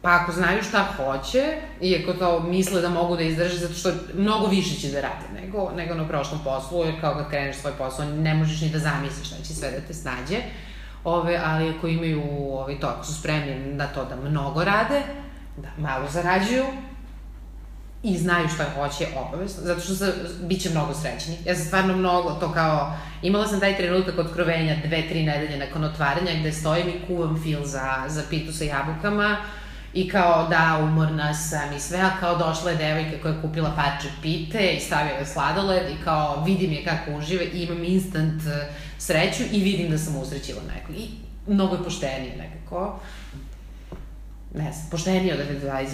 Pa ako znaju šta hoće, iako to misle da mogu da izdrže, zato što mnogo više će da rade nego na prošlom poslu, jer kao kad kreneš svoj posao, ne možeš ni da zamisliš šta će sve da te snađe, ali ako imaju to, ako su spremni na to da mnogo rade, da malo zarađuju i znaju šta hoće obavezno, zato što bit će mnogo srećni. Ja sam stvarno mnogo, to kao, imala sam taj trenutak otkrovenja 2-3 nedelje nakon otvaranja gde stojim i kuvam fil za pitu sa jabukama i kao da, umorna sam i sve, a kao došla je devojka koja je kupila parče pite i stavila je sladoled i kao vidim je kako uživa i imam instant sreću i vidim da sam usrećila nekog. I mnogo je poštenije nekako. Ne znam, poštenije od advertising